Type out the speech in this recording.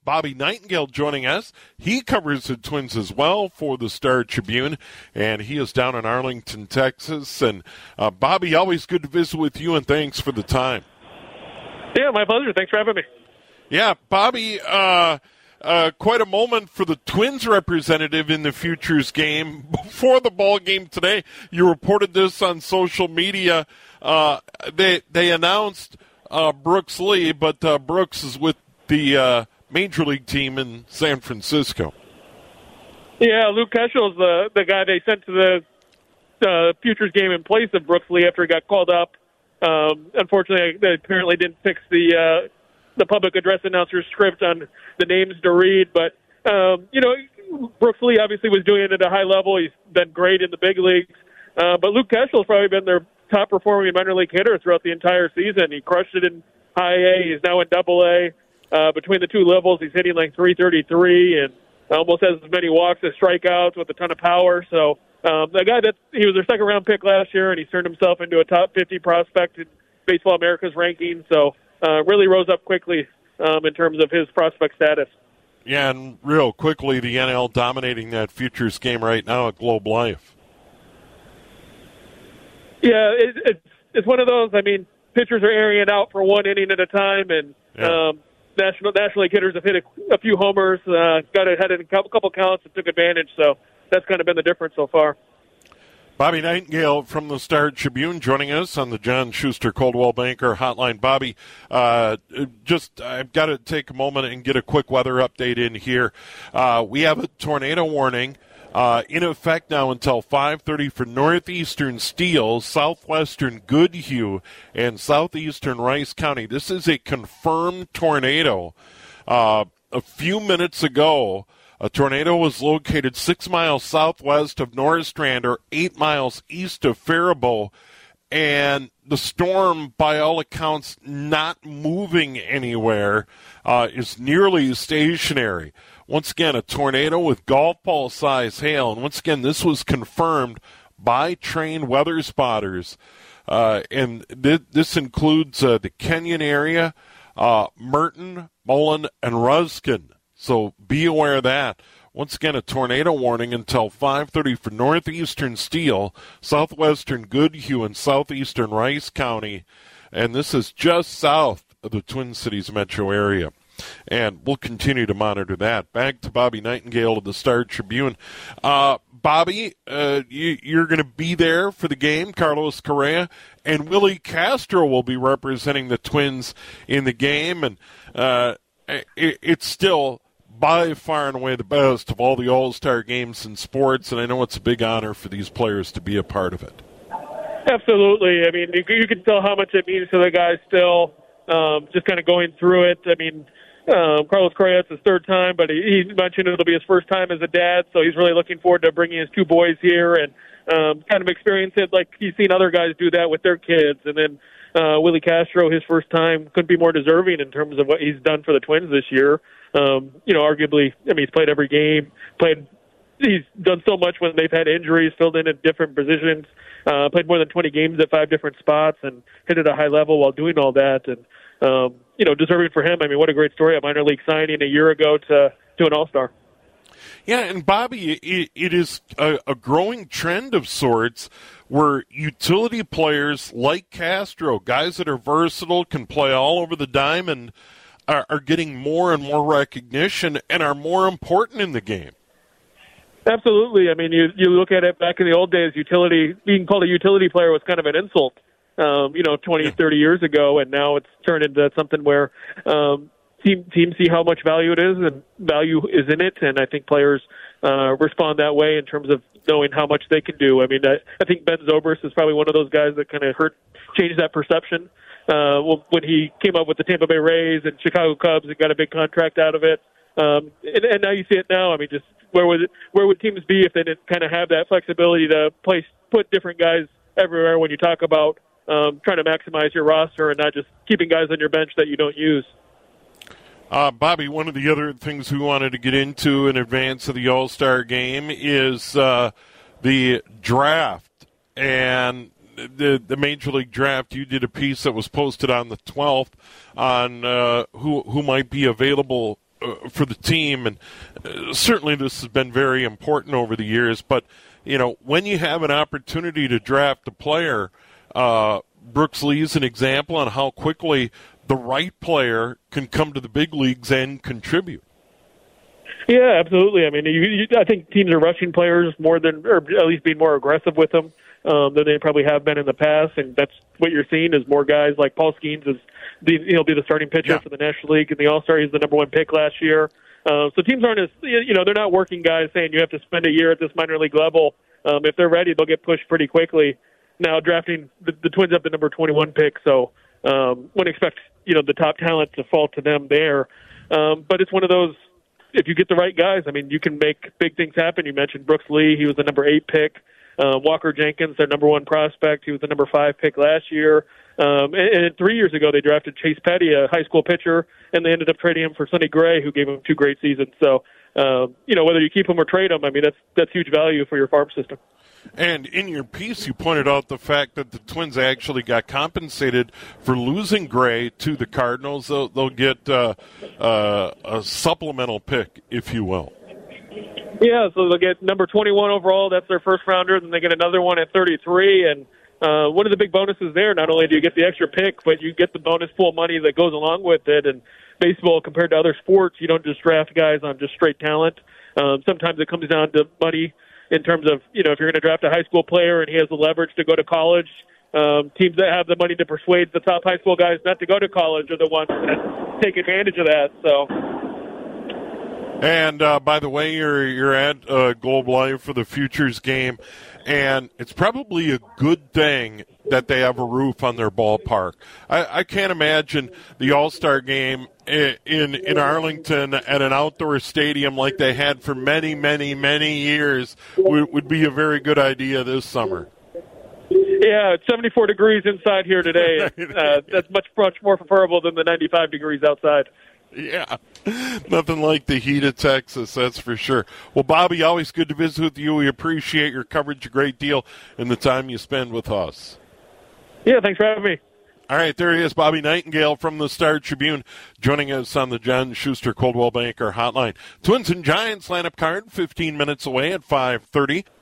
Bobby Nightingale joining us. He covers the Twins as well for the Star Tribune, and he is down in Arlington, Texas. And Bobby, always good to visit with you, and thanks for the time. Yeah, my pleasure. Thanks for having me. Yeah, Bobby, quite a moment for the Twins representative in the Futures game. Before the ball game today, you reported this on social media. They announced Brooks Lee, but Brooks is with the Major League team in San Francisco. Yeah, Luke Keschel is the guy they sent to the Futures game in place of Brooks Lee after he got called up. Unfortunately, they apparently didn't fix the public address announcer script on the names to read. But, Brooks Lee obviously was doing it at a high level. He's been great in the big leagues. But Luke Keschel has probably been their top-performing minor league hitter throughout the entire season. He crushed it in high A. He's now in double A. Between the two levels, he's hitting like .333 and almost has as many walks as strikeouts with a ton of power. So the guy he was their second-round pick last year, and he's turned himself into a top 50 prospect in Baseball America's ranking. So really rose up quickly in terms of his prospect status. Yeah, and real quickly, the NL dominating that Futures game right now at Globe Life. Yeah, it's one of those. I mean, pitchers are airing it out for one inning at a time, and National League hitters have hit a few homers, got ahead in a couple counts and took advantage. So that's kind of been the difference so far. Bobby Nightingale from the Star Tribune joining us on the John Schuster Coldwell Banker Hotline. Bobby, I've got to take a moment and get a quick weather update in here. We have a tornado warning in effect now until 5:30 for northeastern Steele, southwestern Goodhue, and southeastern Rice County. This is a confirmed tornado. A few minutes ago, a tornado was located 6 miles southwest of Norristrand, or 8 miles east of Faribault, and the storm, by all accounts, not moving anywhere, is nearly stationary. Once again, a tornado with golf ball size hail, and once again, this was confirmed by trained weather spotters. And this includes the Kenyon area, Merton, Mullen, and Ruskin. So be aware of that. Once again, a tornado warning until 5:30 for northeastern Steele, southwestern Goodhue, and southeastern Rice County. And this is just south of the Twin Cities metro area. And we'll continue to monitor that. Back to Bobby Nightingale of the Star Tribune. Bobby, you're going to be there for the game. Carlos Correa and Willie Castro will be representing the Twins in the game. And it's still by far and away the best of all the All-Star games in sports, and I know it's a big honor for these players to be a part of it. Absolutely. I mean, you can tell how much it means to the guys still, just kind of going through it. I mean, Carlos Correa, it's his third time, but he mentioned it'll be his first time as a dad, so he's really looking forward to bringing his two boys here and kind of experience it like he's seen other guys do that with their kids. And then Willie Castro, his first time, couldn't be more deserving in terms of what he's done for the Twins this year. Arguably, I mean, he's played every game, he's done so much when they've had injuries, filled in at different positions, played more than 20 games at 5 different spots and hit at a high level while doing all that. And, deserving for him. I mean, what a great story, a minor league signing a year ago to an All-Star. Yeah, and Bobby, it is a growing trend of sorts where utility players like Castro, guys that are versatile, can play all over the diamond, are getting more and more recognition and are more important in the game. Absolutely. I mean, you look at it back in the old days, being called a utility player was kind of an insult, 20, 30 years ago, and now it's turned into something where teams see how much value it is and value is in it, and I think players respond that way in terms of knowing how much they can do. I mean, I think Ben Zobrist is probably one of those guys that kind of changed that perception when he came up with the Tampa Bay Rays and Chicago Cubs and got a big contract out of it. And now you see it now. I mean, just where would teams be if they didn't kind of have that flexibility to put different guys everywhere when you talk about trying to maximize your roster and not just keeping guys on your bench that you don't use. Bobby, one of the other things we wanted to get into in advance of the All-Star game is the draft. And the Major League Draft, you did a piece that was posted on the 12th on who might be available for the team, and certainly this has been very important over the years. But when you have an opportunity to draft a player, Brooks Lee is an example on how quickly the right player can come to the big leagues and contribute. Yeah, absolutely. I mean, I think teams are rushing players more than, or at least being more aggressive with them than they probably have been in the past, and that's what you're seeing is more guys like Paul Skeens is be the starting pitcher for the National League in the All-Star. He's the number one pick last year. So teams aren't as, they're not working guys saying you have to spend a year at this minor league level. If they're ready, they'll get pushed pretty quickly. Now drafting the Twins have the number 21 pick, so wouldn't expect the top talent to fall to them there. But it's one of those. If you get the right guys, I mean, you can make big things happen. You mentioned Brooks Lee; he was the number 8 pick. Walker Jenkins, their number 1 prospect, he was the number 5 pick last year. And 3 years ago, they drafted Chase Petty, a high school pitcher, and they ended up trading him for Sonny Gray, who gave him 2 great seasons. So, whether you keep him or trade him, I mean, that's huge value for your farm system. And in your piece, you pointed out the fact that the Twins actually got compensated for losing Gray to the Cardinals. They'll get a supplemental pick, if you will. Yeah, so they'll get number 21 overall. That's their first rounder. Then they get another one at 33. And one of the big bonuses there, not only do you get the extra pick, but you get the bonus pool money that goes along with it. And baseball, compared to other sports, you don't just draft guys on just straight talent. Sometimes it comes down to money. In terms of, if you're going to draft a high school player and he has the leverage to go to college, teams that have the money to persuade the top high school guys not to go to college are the ones that take advantage of that. So. And by the way, you're at Globe Live for the Futures game, and it's probably a good thing that they have a roof on their ballpark. I can't imagine the All-Star game in Arlington at an outdoor stadium like they had for many, many, many years would be a very good idea this summer. Yeah, it's 74 degrees inside here today. That's much more preferable than the 95 degrees outside. Yeah, nothing like the heat of Texas, that's for sure. Well, Bobby, always good to visit with you. We appreciate your coverage a great deal and the time you spend with us. Yeah, thanks for having me. All right, there he is, Bobby Nightingale from the Star Tribune, joining us on the John Schuster Coldwell Banker Hotline. Twins and Giants lineup card 15 minutes away at 5:30.